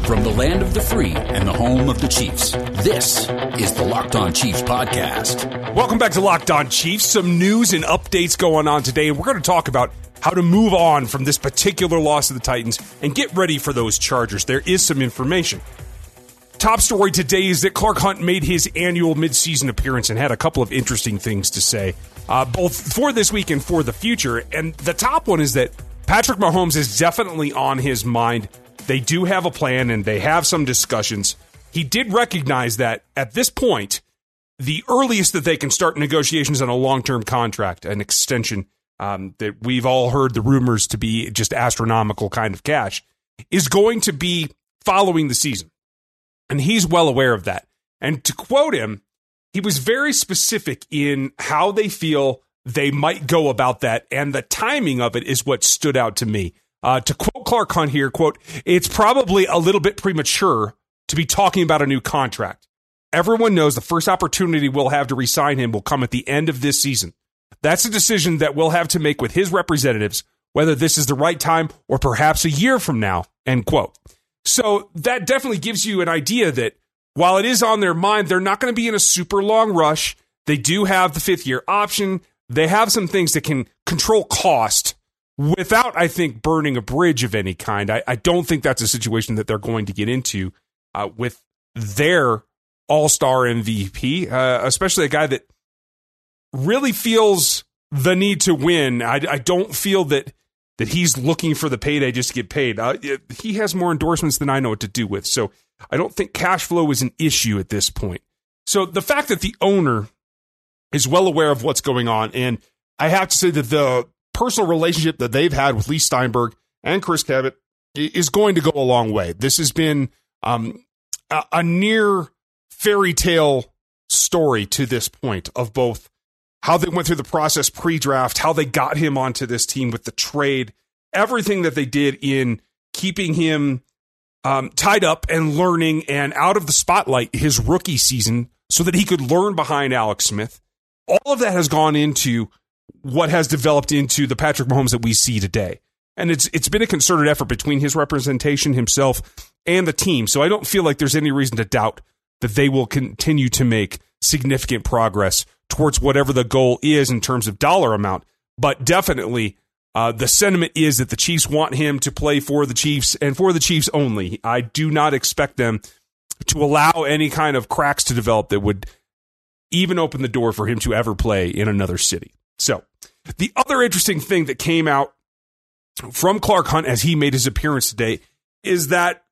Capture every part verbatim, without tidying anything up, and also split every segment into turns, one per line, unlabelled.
From the land of the free and the home of the Chiefs, this is the Locked On Chiefs podcast.
Welcome back to Locked On Chiefs. Some news and updates going on today, and we're going to talk about how to move on from this particular loss to the Titans and get ready for those Chargers. There is some information. Top story today is that Clark Hunt made his annual midseason appearance and had a couple of interesting things to say, uh, both for this week and for the future. And the top one is that Patrick Mahomes is definitely on his mind. They do have a plan, and they have some discussions. He did recognize that at this point, the earliest that they can start negotiations on a long-term contract, an extension um, that we've all heard the rumors to be just astronomical kind of cash, is going to be following the season. And he's well aware of that. And to quote him, he was very specific in how they feel they might go about that, and the timing of it is what stood out to me. Uh, to quote Clark Hunt here, quote, "It's probably a little bit premature to be talking about a new contract. Everyone knows the first opportunity we'll have to re-sign him will come at the end of this season. That's a decision that we'll have to make with his representatives, whether this is the right time or perhaps a year from now," end quote. So that definitely gives you an idea that while it is on their mind, they're not going to be in a super long rush. They do have the fifth year option. They have some things that can control cost without, I think, burning a bridge of any kind. I, I don't think that's a situation that they're going to get into uh, with their all-star M V P, uh, especially a guy that really feels the need to win. I, I don't feel that that he's looking for the payday just to get paid. Uh, he has more endorsements than I know what to do with, so I don't think cash flow is an issue at this point. So the fact that the owner is well aware of what's going on, and I have to say that the personal relationship that they've had with Lee Steinberg and Chris Cabot is going to go a long way. This has been um, a, a near fairy tale story to this point of both how they went through the process pre-draft, how they got him onto this team with the trade, everything that they did in keeping him um, tied up and learning and out of the spotlight his rookie season so that he could learn behind Alex Smith. All of that has gone into what has developed into the Patrick Mahomes that we see today. And it's it's been a concerted effort between his representation, himself, and the team. So I don't feel like there's any reason to doubt that they will continue to make significant progress towards whatever the goal is in terms of dollar amount. But definitely, uh, the sentiment is that the Chiefs want him to play for the Chiefs and for the Chiefs only. I do not expect them to allow any kind of cracks to develop that would even open the door for him to ever play in another city. So the other interesting thing that came out from Clark Hunt as he made his appearance today is that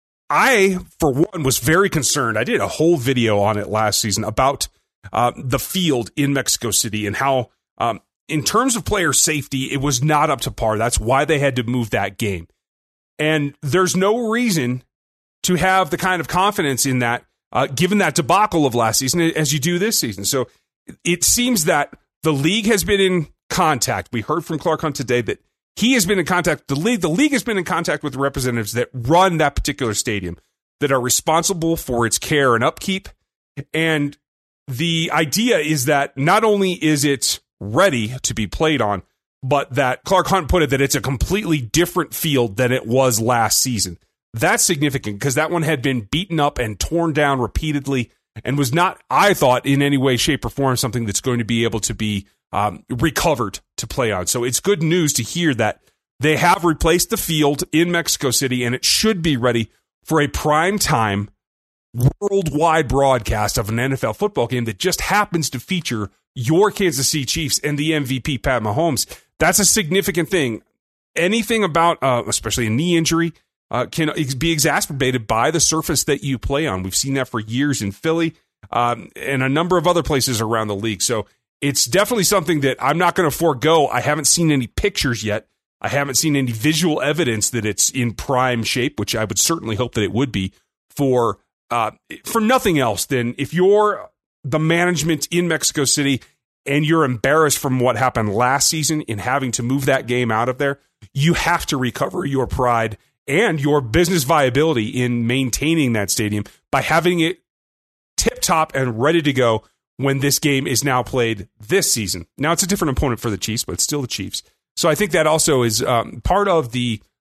I, for one, was very concerned. I did a whole video on it last season about uh, the field in Mexico City and how, um, in terms of player safety, it was not up to par. That's why they had to move that game. And there's no reason to have the kind of confidence in that, uh, given that debacle of last season, as you do this season. So it seems that the league has been in contact. We heard from Clark Hunt today that he has been in contact. The league, the league has been in contact with the representatives that run that particular stadium, that are responsible for its care and upkeep. And the idea is that not only is it ready to be played on, but that Clark Hunt put it that it's a completely different field than it was last season. That's significant because that one had been beaten up and torn down repeatedly and was not, I thought, in any way, shape, or form something that's going to be able to be um, recovered to play on. So it's good news to hear that they have replaced the field in Mexico City, and it should be ready for a prime time worldwide broadcast of an N F L football game that just happens to feature your Kansas City Chiefs and the M V P, Pat Mahomes. That's a significant thing. Anything about, uh, especially a knee injury, Uh, can be exacerbated by the surface that you play on. We've seen that for years in Philly um, and a number of other places around the league. So it's definitely something that I'm not going to forego. I haven't seen any pictures yet. I haven't seen any visual evidence that it's in prime shape, which I would certainly hope that it would be for uh, for nothing else than if you're the management in Mexico City and you're embarrassed from what happened last season in having to move that game out of there, you have to recover your pride and your business viability in maintaining that stadium by having it tip-top and ready to go when this game is now played this season. Now, it's a different opponent for the Chiefs, but it's still the Chiefs. So I think that also is um, part of the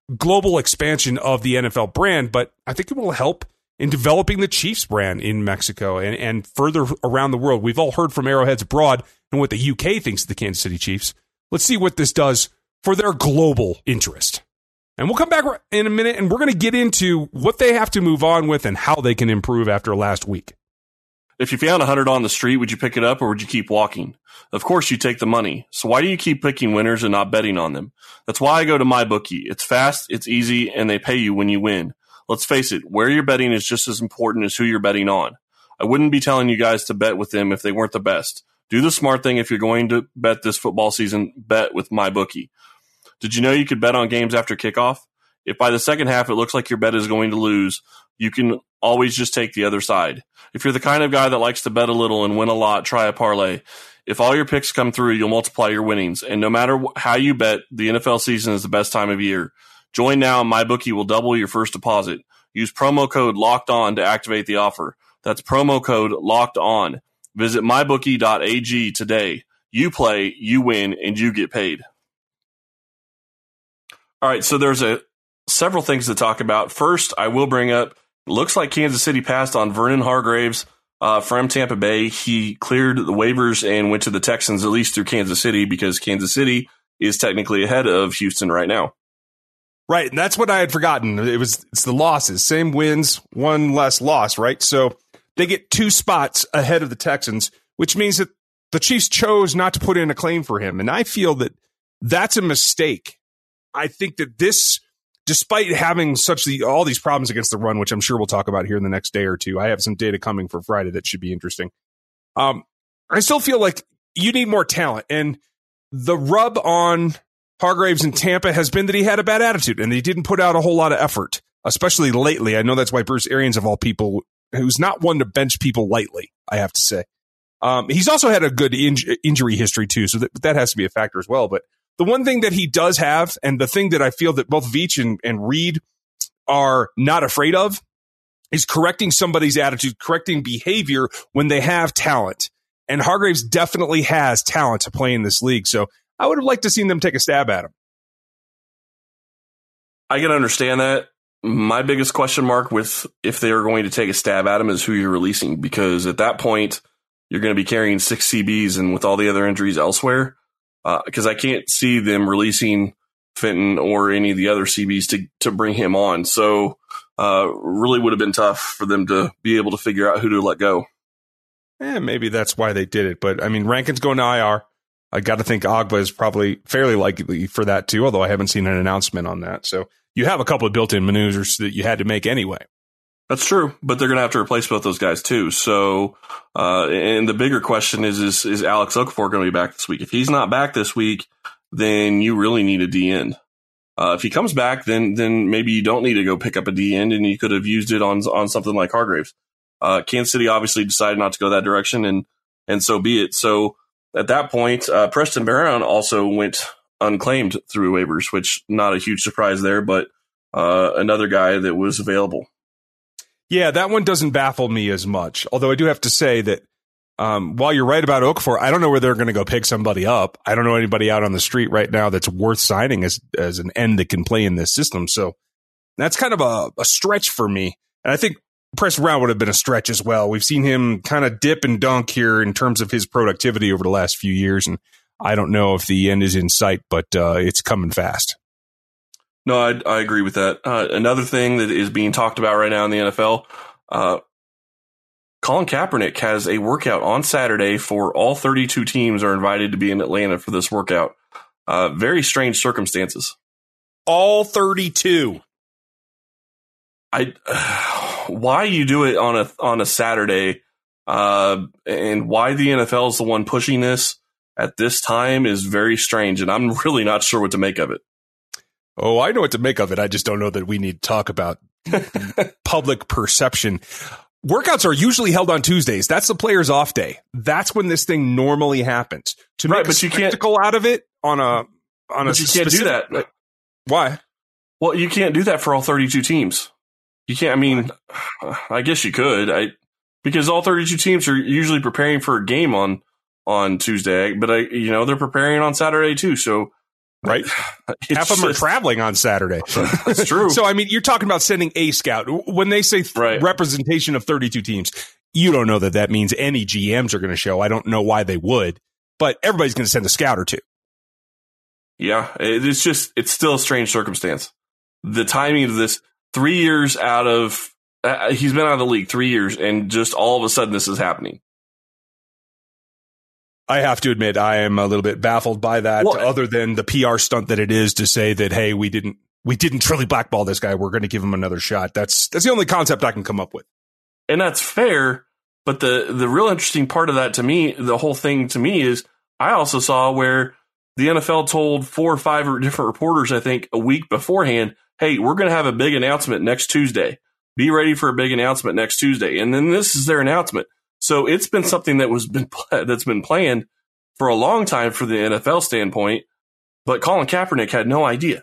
global expansion of the N F L brand, but I think it will help in developing the Chiefs brand in Mexico and, and further around the world. We've all heard from arrowheads abroad and what the U K thinks of the Kansas City Chiefs. Let's see what this does for their global interest. And we'll come back in a minute, and we're going to get into what they have to move on with and how they can improve after last week.
If you found a hundred on the street, would you pick it up or would you keep walking? Of course, you take the money. So why do you keep picking winners and not betting on them? That's why I go to MyBookie. It's fast, it's easy, and they pay you when you win. Let's face it, where you're betting is just as important as who you're betting on. I wouldn't be telling you guys to bet with them if they weren't the best. Do the smart thing if you're going to bet this football season, bet with MyBookie. Did you know you could bet on games after kickoff? If by the second half it looks like your bet is going to lose, you can always just take the other side. If you're the kind of guy that likes to bet a little and win a lot, try a parlay. If all your picks come through, you'll multiply your winnings. And no matter how you bet, the N F L season is the best time of year. Join now and MyBookie will double your first deposit. Use promo code LOCKEDON to activate the offer. That's promo code LOCKEDON. Visit my bookie dot a g today. You play, you win, and you get paid. All right, so there's a several things to talk about. First, I will bring up, looks like Kansas City passed on Vernon Hargreaves uh, from Tampa Bay. He cleared the waivers and went to the Texans, at least through Kansas City, because Kansas City is technically ahead of Houston right now.
Right, and that's what I had forgotten. It was it's the losses, same wins, one less loss, right? So they get two spots ahead of the Texans, which means that the Chiefs chose not to put in a claim for him, and I feel that that's a mistake. I think that this, despite having such the all these problems against the run, which I'm sure we'll talk about here in the next day or two, I have some data coming for Friday that should be interesting. Um, I still feel like you need more talent, and the rub on Hargreaves in Tampa has been that he had a bad attitude and he didn't put out a whole lot of effort, especially lately. I know that's why Bruce Arians, of all people, who's not one to bench people lightly, I have to say. Um, he's also had a good inj- injury history too, so that, that has to be a factor as well. But the one thing that he does have, and the thing that I feel that both Veach and, and Reed are not afraid of, is correcting somebody's attitude, correcting behavior when they have talent. And Hargreaves definitely has talent to play in this league. So I would have liked to seen them take a stab at him.
I can understand that. My biggest question mark with if they are going to take a stab at him is who you're releasing, because at that point, you're going to be carrying six C Bs and with all the other injuries elsewhere. Because uh, I can't see them releasing Fenton or any of the other C Bs to, to bring him on. So uh, really would have been tough for them to be able to figure out who to let go.
Eh, maybe that's why they did it. But, I mean, Rankin's going to I R. I got to think Agba is probably fairly likely for that, too, although I haven't seen an announcement on that. So you have a couple of built-in maneuvers that you had to make anyway.
That's true, but they're going to have to replace both those guys too. So, uh, and the bigger question is, is, is Alex Okafor going to be back this week? If he's not back this week, then you really need a D end. Uh, if he comes back, then, then maybe you don't need to go pick up a D end and you could have used it on, on something like Hargreaves. Uh, Kansas City obviously decided not to go that direction, and, and so be it. So at that point, uh, Preston Brown also went unclaimed through waivers, which not a huge surprise there, but, uh, another guy that was available.
Yeah, that one doesn't baffle me as much. Although I do have to say that um, while you're right about Okafor, I don't know where they're going to go pick somebody up. I don't know anybody out on the street right now that's worth signing as as an end that can play in this system. So that's kind of a, a stretch for me. And I think Preston Brown would have been a stretch as well. We've seen him kind of dip and dunk here in terms of his productivity over the last few years. And I don't know if the end is in sight, but uh, it's coming fast.
No, I, I agree with that. Uh, another thing that is being talked about right now in the N F L, uh, Colin Kaepernick has a workout on Saturday for all thirty-two teams are invited to be in Atlanta for this workout. Uh, very strange circumstances.
All thirty-two.
I, uh, why you do it on a on a Saturday, uh, and why the N F L is the one pushing this at this time is very strange, and I'm really not sure what to make of it.
Oh, I know what to make of it. I just don't know that we need to talk about public perception. Workouts are usually held on Tuesdays. That's the player's off day. That's when this thing normally happens. To
right,
make
but
a
you
spectacle can't, out of it on a on
but
a
you can't do that.
Right? Why?
Well, you can't do that for all thirty-two teams. You can't. I mean, I guess you could. I because all thirty-two teams are usually preparing for a game on on Tuesday, but I, you know, they're preparing on Saturday too. So
right? Half of them are traveling on Saturday.
That's true.
So, I mean, you're talking about sending a scout. When they say th-
right.
representation of thirty-two teams, you don't know that that means any G Ms are going to show. I don't know why they would, but everybody's going to send a scout or two.
Yeah, it's just, it's still a strange circumstance. The timing of this, three years out of, uh, he's been out of the league three years, and just all of a sudden this is happening.
I have to admit, I am a little bit baffled by that,
well,
other than the P R stunt that it is to say that, hey, we didn't we didn't truly blackball this guy. We're going to give him another shot. That's that's the only concept I can come up with.
And that's fair. But the, the real interesting part of that to me, the whole thing to me is I also saw where the N F L told four or five different reporters, I think, a week beforehand, hey, we're going to have a big announcement next Tuesday. Be ready for a big announcement next Tuesday. And then this is their announcement. So it's been something that was been that's been planned for a long time for the N F L standpoint, but Colin Kaepernick had no idea.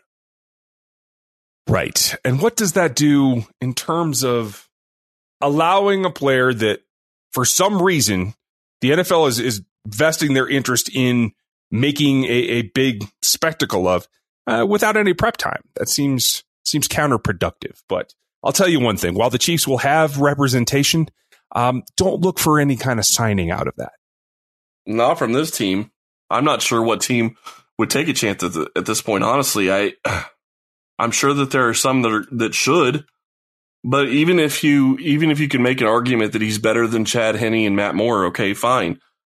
Right. And what does that do in terms of allowing a player that, for some reason, the N F L is, is vesting their interest in making a, a big spectacle of uh, without any prep time? That seems seems counterproductive. But I'll tell you one thing. While the Chiefs will have representation, um, don't look for any kind of signing out of that.
Not from this team. I'm not sure what team would take a chance at, the, at this point. Honestly, I, I'm sure that there are some that are, that should. But even if you even if you can make an argument that he's better than Chad Henne and Matt Moore, okay, fine.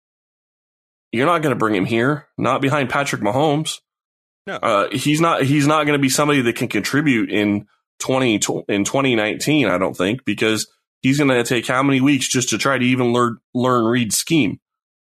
You're not going to bring him here, not behind Patrick Mahomes.
No,
uh, he's not. He's not going to be somebody that can contribute in twenty in twenty nineteen. I don't think, because he's going to take how many weeks just to try to even learn learn Reid's scheme.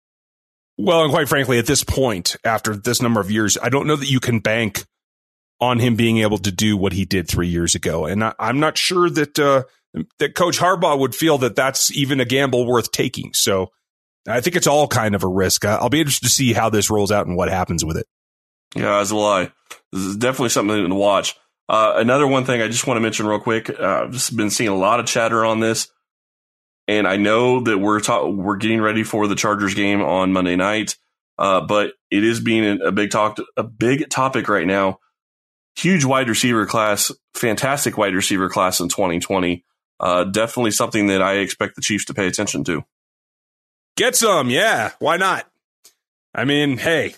Well, and quite frankly, at this point, after this number of years, I don't know that you can bank on him being able to do what he did three years ago. And I, I'm not sure that uh, that Coach Harbaugh would feel that that's even a gamble worth taking. So I think it's all kind of a risk. I'll be interested to see how this rolls out and what happens with it.
Yeah, as will I. This is definitely something to watch. Uh, another one thing I just want to mention real quick. Uh, I've just been seeing a lot of chatter on this. And I know that we're ta- we're getting ready for the Chargers game on Monday night, uh, but it is being a big talk, a big topic right now. Huge wide receiver class, fantastic wide receiver class in twenty twenty. Uh, definitely something that I expect the Chiefs to pay attention to.
Get some, yeah. Why not? I mean, hey,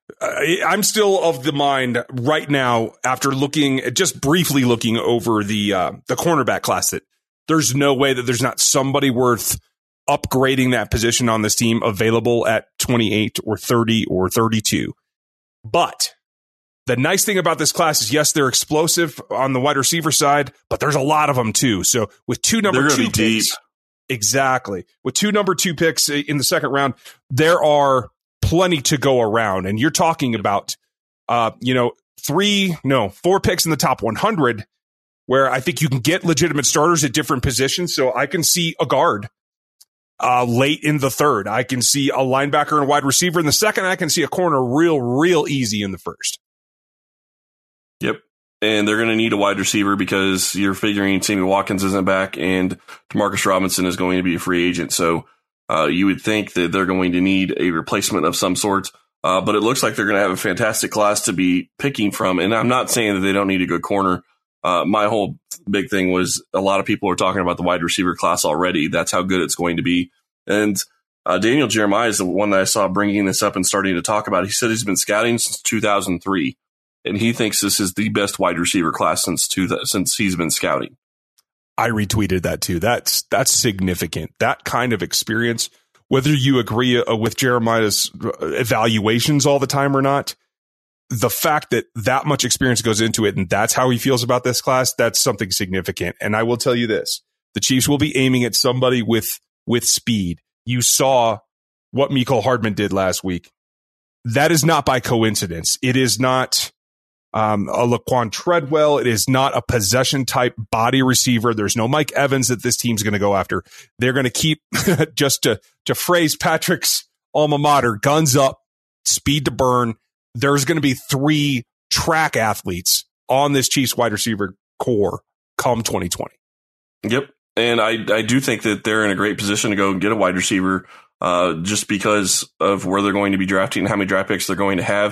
I'm still of the mind right now, after looking, just briefly looking over the uh, the cornerback class, that there's no way that there's not somebody worth upgrading that position on this team available at twenty-eight or thirty or thirty-two. But the nice thing about this class is, yes, they're explosive on the wide receiver side, but there's a lot of them too. So with two number
they're
two
gonna be
picks,
deep.
Exactly. With two number two picks in the second round, there are plenty to go around. And you're talking about, uh, you know, three, no, four picks in the top one hundred, where I think you can get legitimate starters at different positions. So I can see a guard uh, late in the third. I can see a linebacker and a wide receiver in the second. I can see a corner real, real easy in the first.
Yep. And they're going to need a wide receiver because you're figuring Sammy Watkins isn't back and Demarcus Robinson is going to be a free agent. So uh, you would think that they're going to need a replacement of some sort. Uh, but it looks like they're going to have a fantastic class to be picking from. And I'm not saying that they don't need a good corner. Uh, my whole big thing was a lot of people are talking about the wide receiver class already. That's how good it's going to be. And uh, Daniel Jeremiah is the one that I saw bringing this up and starting to talk about. He said he's been scouting since two thousand three. And he thinks this is the best wide receiver class since two, since he's been scouting.
I retweeted that too. That's that's significant. That kind of experience, whether you agree uh, with Jeremiah's evaluations all the time or not, the fact that that much experience goes into it and that's how he feels about this class, that's something significant. And I will tell you this, the Chiefs will be aiming at somebody with with speed. You saw what Mecole Hardman did last week. That is not by coincidence. It is not Um, a Laquan Treadwell. It is not a possession type body receiver. There's no Mike Evans that this team's going to go after. They're going to keep, just to, to phrase Patrick's alma mater, guns up, speed to burn. There's going to be three track athletes on this Chiefs wide receiver core come twenty twenty.
Yep. And I, I do think that they're in a great position to go and get a wide receiver uh, just because of where they're going to be drafting and how many draft picks they're going to have.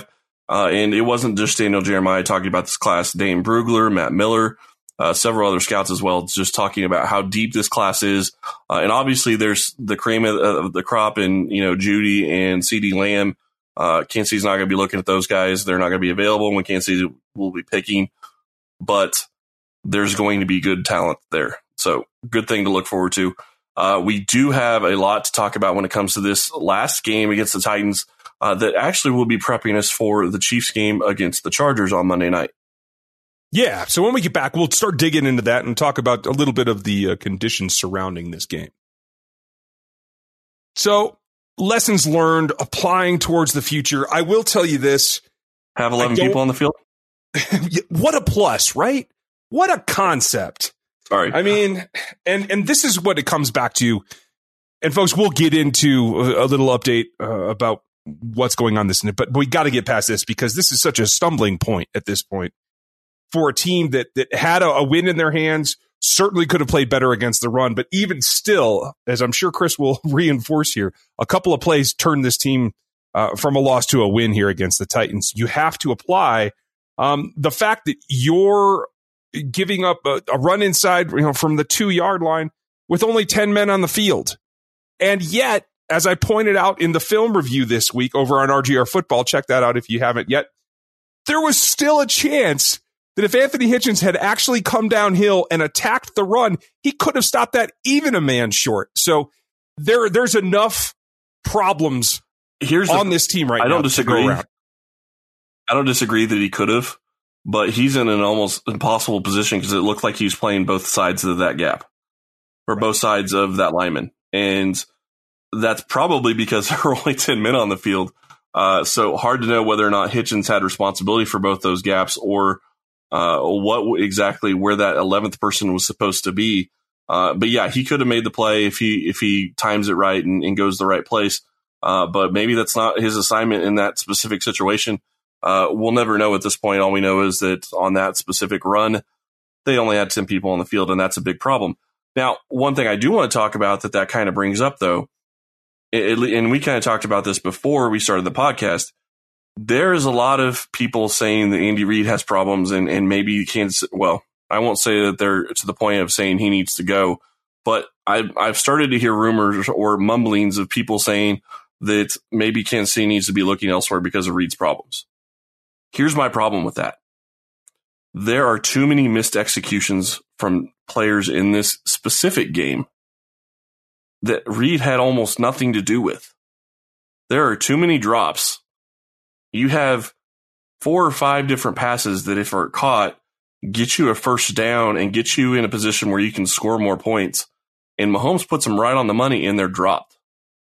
Uh, and it wasn't just Daniel Jeremiah talking about this class. Dane Brugler, Matt Miller, uh, several other scouts as well, just talking about how deep this class is. Uh, and obviously there's the cream of, of the crop in, you know, Judy and CeeDee Lamb. Uh, Kansas City's not going to be looking at those guys. They're not going to be available when Kansas City will be picking. But there's going to be good talent there. So good thing to look forward to. Uh, we do have a lot to talk about when it comes to this last game against the Titans uh, that actually will be prepping us for the Chiefs game against the Chargers on Monday night.
Yeah, so when we get back, we'll start digging into that and talk about a little bit of the uh, conditions surrounding this game. So, lessons learned, applying towards the future. I will tell you this.
Have eleven people on the field?
What a plus, right? What a concept.
Sorry.
I mean, and and this is what it comes back to. And folks, we'll get into a, a little update uh, about what's going on this, but we got to get past this because this is such a stumbling point at this point for a team that that had a, a win in their hands, certainly could have played better against the run, but even still, as I'm sure Chris will reinforce here, a couple of plays turned this team uh, from a loss to a win here against the Titans. You have to apply um, the fact that you're giving up a, a run inside, you know, from the two yard line with only ten men on the field. And yet, as I pointed out in the film review this week over on R G R Football, check that out if you haven't yet, there was still a chance that if Anthony Hitchens had actually come downhill and attacked the run, he could have stopped that even a man short. So there, there's enough problems Here's on the, this team right
I
now.
I don't disagree. I don't disagree that he could have. But he's in an almost impossible position because it looked like he was playing both sides of that gap or right. both sides of that lineman. And that's probably because there were only ten men on the field. Uh, so hard to know whether or not Hitchens had responsibility for both those gaps or uh, what exactly where that eleventh person was supposed to be. Uh, but yeah, he could have made the play if he if he times it right and, and goes the right place. Uh, but maybe that's not his assignment in that specific situation. Uh, we'll never know at this point. All we know is that on that specific run, they only had ten people on the field, and that's a big problem. Now, one thing I do want to talk about that that kind of brings up, though, it, it, and we kind of talked about this before we started the podcast, there is a lot of people saying that Andy Reid has problems and, and maybe you can't, well, I won't say that they're to the point of saying he needs to go, but I've, I've started to hear rumors or mumblings of people saying that maybe Kansas City needs to be looking elsewhere because of Reid's problems. Here's my problem with that. There are too many missed executions from players in this specific game that Reid had almost nothing to do with. There are too many drops. You have four or five different passes that, if are caught, get you a first down and get you in a position where you can score more points. And Mahomes puts them right on the money and they're dropped.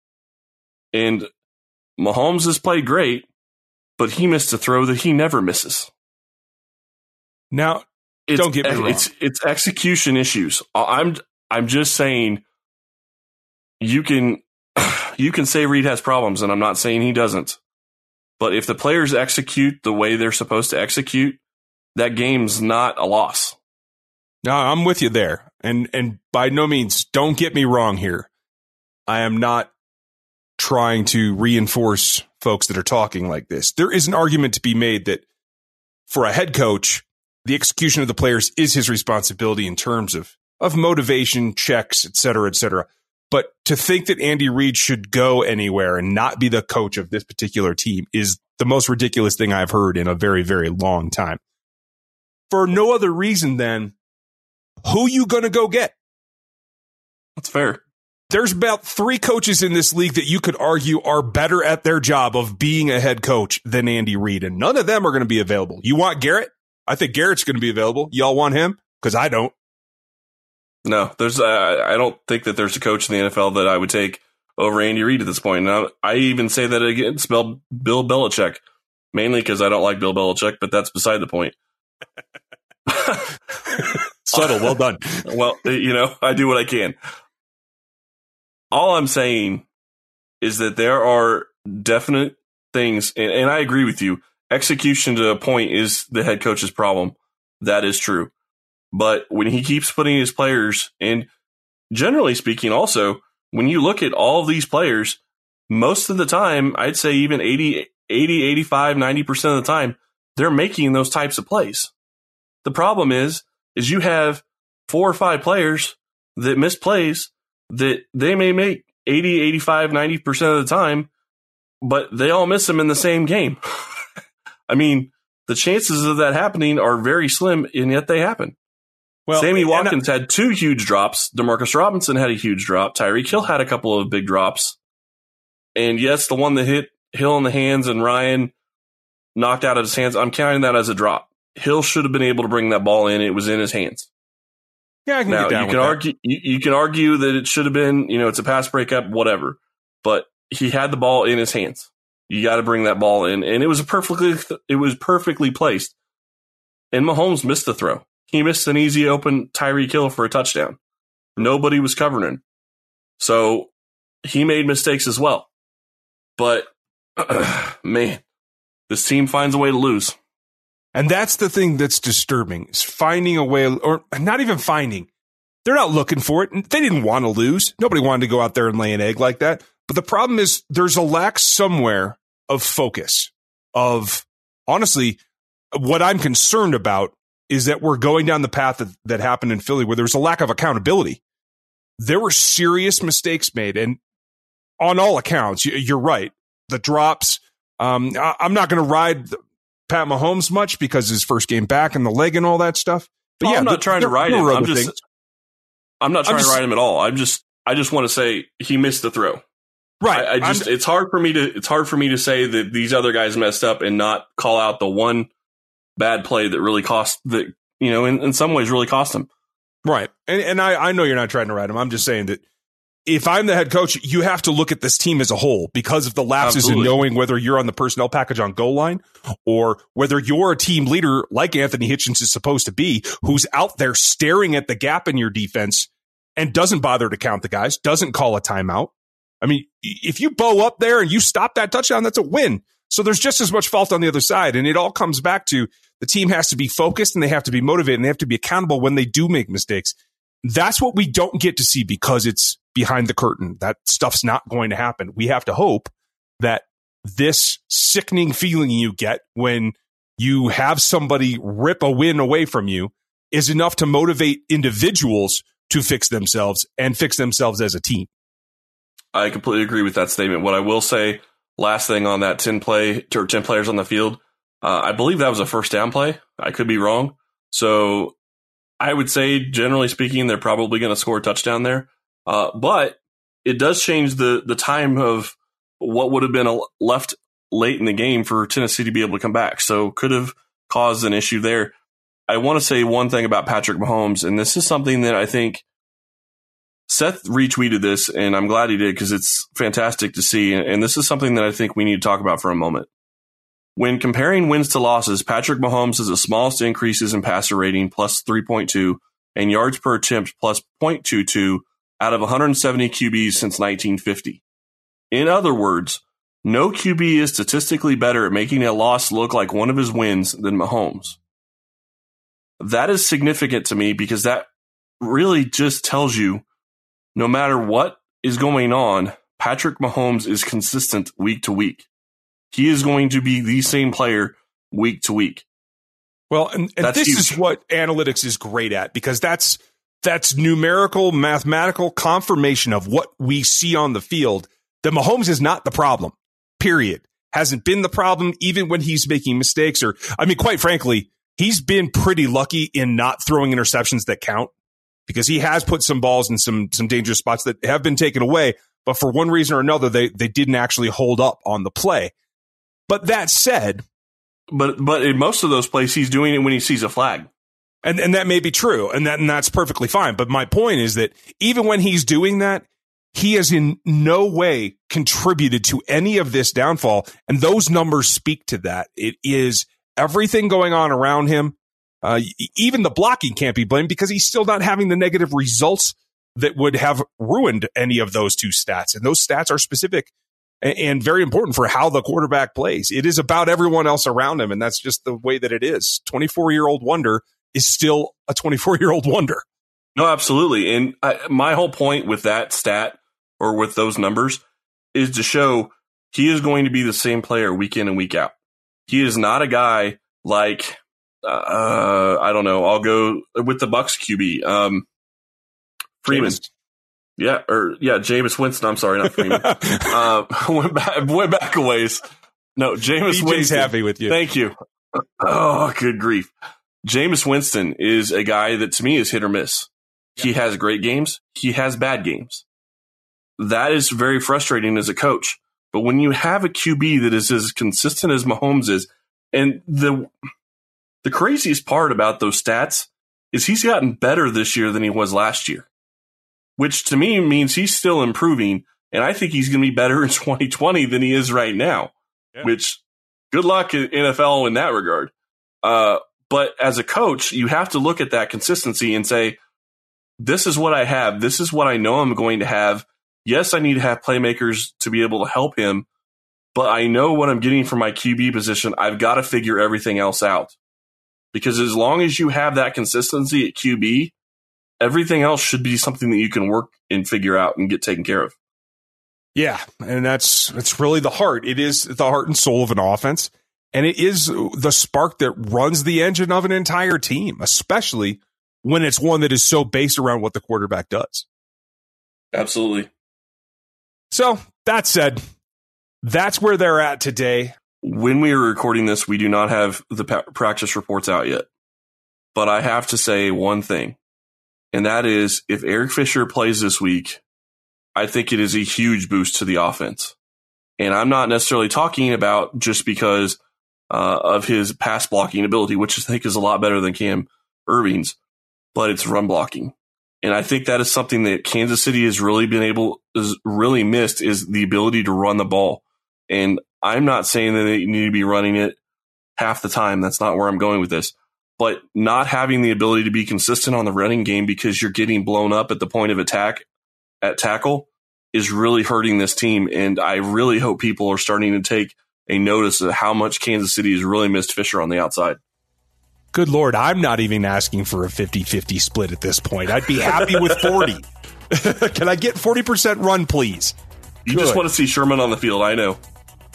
And Mahomes has played great, but he missed a throw that he never misses.
Now,
it's,
don't get me wrong.
It's, it's execution issues. I'm I'm just saying you can you can say Reid has problems, and I'm not saying he doesn't. But if the players execute the way they're supposed to execute, that game's not a loss.
No, I'm with you there. And and by no means, don't get me wrong here. I am not trying to reinforce folks that are talking like this. There is an argument to be made that for a head coach, the execution of the players is his responsibility in terms of, of motivation, checks, et cetera, et cetera. But to think that Andy Reid should go anywhere and not be the coach of this particular team is the most ridiculous thing I've heard in a very, very long time. For no other reason than, who you going to go get?
That's fair.
There's about three coaches in this league that you could argue are better at their job of being a head coach than Andy Reid, and none of them are going to be available. You want Garrett? I think Garrett's going to be available. Y'all want him? Because I don't.
No, there's. Uh, I don't think that there's a coach in the N F L that I would take over Andy Reid at this point. Now, I even say that against Bill, Bill Belichick, mainly because I don't like Bill Belichick, but that's beside the point.
Subtle, well done.
Well, you know, I do what I can. All I'm saying is that there are definite things, and, and I agree with you. Execution to a point is the head coach's problem. That is true. But when he keeps putting his players, and generally speaking also, when you look at all of these players, most of the time, I'd say even eighty, eighty, eighty-five, ninety percent of the time, they're making those types of plays. The problem is, is you have four or five players that miss plays that they may make eighty, eighty-five, ninety percent of the time, but they all miss them in the same game. I mean, the chances of that happening are very slim, and yet they happen. Well, Sammy Watkins I, had two huge drops. DeMarcus Robinson had a huge drop. Tyreek Hill had a couple of big drops. And yes, the one that hit Hill in the hands and Ryan knocked out of his hands, I'm counting that as a drop. Hill should have been able to bring that ball in. It was in his hands.
Yeah, I can
now,
get down
you
with
can
that.
argue you, you can argue that it should have been, you know, it's a pass breakup, whatever. But he had the ball in his hands. You got to bring that ball in, and it was a perfectly it was perfectly placed. And Mahomes missed the throw. He missed an easy open Tyreek Hill for a touchdown. Nobody was covering him. So he made mistakes as well. But uh, man, this team finds a way to lose.
And that's the thing that's disturbing, is finding a way, or not even finding. They're not looking for it. They didn't want to lose. Nobody wanted to go out there and lay an egg like that. But the problem is there's a lack somewhere of focus, of, honestly, what I'm concerned about is that we're going down the path that, that happened in Philly where there was a lack of accountability. There were serious mistakes made. And on all accounts, you're right. The drops, um, I'm not going to ride Pat Mahomes much because his first game back and the leg and all that stuff. But
oh,
yeah,
I'm not
the,
trying to ride him. I'm just,
things.
I'm not trying
I'm just,
to ride him at all. I'm just, I just want to say he missed the throw.
Right.
I, I just, I'm, it's hard for me to, it's hard for me to say that these other guys messed up and not call out the one bad play that really cost, that, you know, in, in some ways really cost him.
Right. And, and I, I know you're not trying to ride him. I'm just saying that if I'm the head coach, you have to look at this team as a whole because of the lapses Absolutely. in knowing whether you're on the personnel package on goal line or whether you're a team leader like Anthony Hitchens is supposed to be, who's out there staring at the gap in your defense and doesn't bother to count the guys, doesn't call a timeout. I mean, if you bow up there and you stop that touchdown, that's a win. So there's just as much fault on the other side. And it all comes back to the team has to be focused and they have to be motivated and they have to be accountable when they do make mistakes. That's what we don't get to see because it's behind the curtain. That stuff's not going to happen. We have to hope that this sickening feeling you get when you have somebody rip a win away from you is enough to motivate individuals to fix themselves and fix themselves as a team.
I completely agree with that statement. What I will say, last thing on that ten play or ten players on the field, uh, I believe that was a first down play. I could be wrong. So I would say, generally speaking, they're probably going to score a touchdown there. Uh, but it does change the the time of what would have been a left late in the game for Tennessee to be able to come back. So could have caused an issue there. I want to say one thing about Patrick Mahomes, and this is something that I think Seth retweeted this, and I'm glad he did because it's fantastic to see. And this is something that I think we need to talk about for a moment. When comparing wins to losses, Patrick Mahomes has the smallest increases in passer rating, plus three point two, and yards per attempt, plus zero point two two, out of one hundred seventy Q Bs since nineteen fifty. In other words, no Q B is statistically better at making a loss look like one of his wins than Mahomes. That is significant to me because that really just tells you no matter what is going on, Patrick Mahomes is consistent week to week. He is going to be the same player week to week.
Well, and, and this huge. is what analytics is great at because that's that's numerical, mathematical confirmation of what we see on the field. That Mahomes is not the problem, period. Hasn't been the problem even when he's making mistakes. Or, I mean, quite frankly, he's been pretty lucky in not throwing interceptions that count because he has put some balls in some some dangerous spots that have been taken away. But for one reason or another, they they didn't actually hold up on the play. But that said,
but but in most of those plays, he's doing it when he sees a flag,
and and that may be true, and that and that's perfectly fine. But my point is that even when he's doing that, he has in no way contributed to any of this downfall, and those numbers speak to that. It is everything going on around him. Uh, even the blocking can't be blamed because he's still not having the negative results that would have ruined any of those two stats, and those stats are specific and very important for how the quarterback plays. It is about everyone else around him, and that's just the way that it is. twenty-four-year-old wonder is still a twenty-four-year-old wonder.
No, absolutely. And I, my whole point with that stat or with those numbers is to show he is going to be the same player week in and week out. He is not a guy like, uh, I don't know, I'll go with the Bucs Q B. Um, Freeman. James. Yeah, or yeah, Jameis Winston. I'm sorry, not Freeman. uh, went back, went back a ways. No, Jameis Winston.
Happy with you.
Thank you. Oh, good grief. Jameis Winston is a guy that to me is hit or miss. Yeah. He has great games. He has bad games. That is very frustrating as a coach. But when you have a Q B that is as consistent as Mahomes is, and the the craziest part about those stats is he's gotten better this year than he was last year, which to me means he's still improving. And I think he's going to be better in twenty twenty than he is right now, yeah. Which good luck in N F L in that regard. Uh, but as a coach, you have to look at that consistency and say, this is what I have. This is what I know I'm going to have. Yes, I need to have playmakers to be able to help him, but I know what I'm getting from my Q B position. I've got to figure everything else out. Because as long as you have that consistency at Q B, everything else should be something that you can work and figure out and get taken care of.
Yeah, and that's that's really the heart. It is the heart and soul of an offense, and it is the spark that runs the engine of an entire team, especially when it's one that is so based around what the quarterback does.
Absolutely.
So, that said, that's where they're at today.
When we are recording this, we do not have the pa- practice reports out yet. But I have to say one thing, and that is if Eric Fisher plays this week, I think it is a huge boost to the offense. And I'm not necessarily talking about just because uh, of his pass blocking ability, which I think is a lot better than Cam Irving's, but it's run blocking. And I think that is something that Kansas City has really been able, has really missed, is the ability to run the ball. And I'm not saying that they need to be running it half the time. That's not where I'm going with this. But not having the ability to be consistent on the running game because you're getting blown up at the point of attack at tackle is really hurting this team. And I really hope people are starting to take a notice of how much Kansas City has really missed Fisher on the outside.
Good Lord, I'm not even asking for a fifty-fifty split at this point. I'd be happy with forty. Can I get forty percent run, please?
You Good. Just want to see Sherman on the field, I know.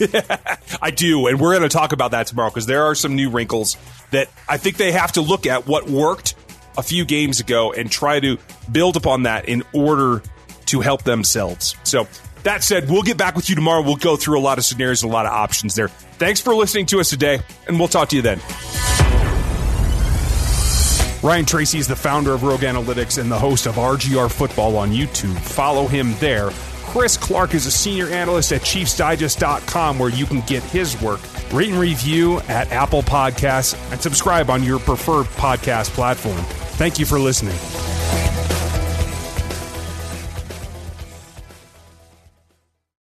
I do, and we're going to talk about that tomorrow because there are some new wrinkles that I think they have to look at what worked a few games ago and try to build upon that in order to help themselves. So that said, we'll get back with you tomorrow. We'll go through a lot of scenarios and a lot of options there. Thanks for listening to us today, and we'll talk to you then. Ryan Tracy is the founder of Rogue Analytics and the host of R G R Football on YouTube. Follow him there. Chris Clark is a senior analyst at Chiefs Digest dot com, where you can get his work. Rate and review at Apple Podcasts and subscribe on your preferred podcast platform. Thank you for listening.